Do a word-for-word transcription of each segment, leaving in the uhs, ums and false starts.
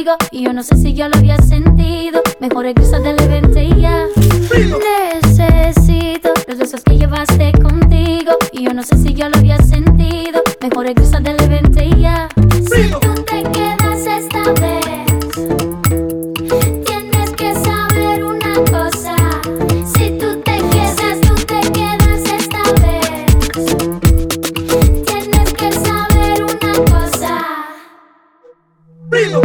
contigo y yo no sé si yo lo había sentido. Mejor regresa del evento y ya. Necesito los besos que llevaste contigo y yo no sé si yo lo había sentido. Mejor regresa del evento y ya. Si tú te quedas esta vez, tienes que saber una cosa. Si tú te quedas, tú te quedas esta vez, tienes que saber una cosa. Dilo.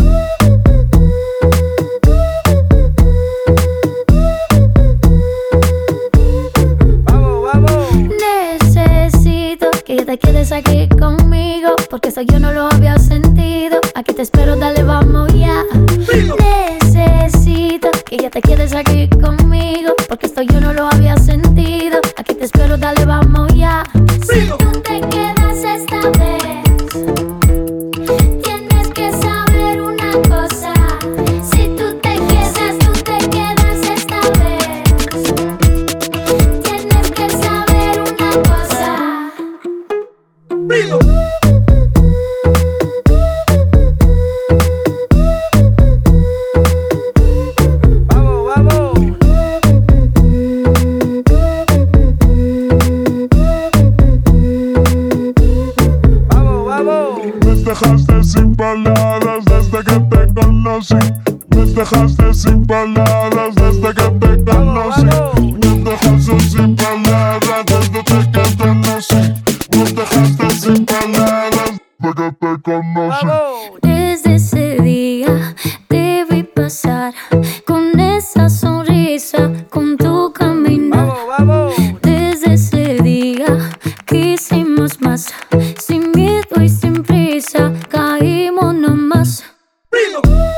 Que ya te quedes aquí conmigo, porque eso yo no lo había sentido. Aquí te espero, dale, vamos ya. Necesito que ya te quedes aquí conmigo, porque esto yo no lo había sentido. Aquí te espero, dale, vamos ya. Si tú te quedas esta vez, tienes que saber una cosa. Si tú te quedas, tú te quedas esta vez, tienes que saber una cosa. Dilo. Vamos, vamos. Vamos, vamos. Me dejaste sin palabras desde que te conocí. Me dejaste sin palabras desde que te conocí. Me dejaste sin palabras desde que te conocí. Me dejaste sin palabras desde que te conocí. Desde ese día te vi pasar con esa sonrisa, con tu caminar. Vamos, vamos. Desde ese día quisimos más, sin miedo y sin prisa, caímos nomás. Dilo.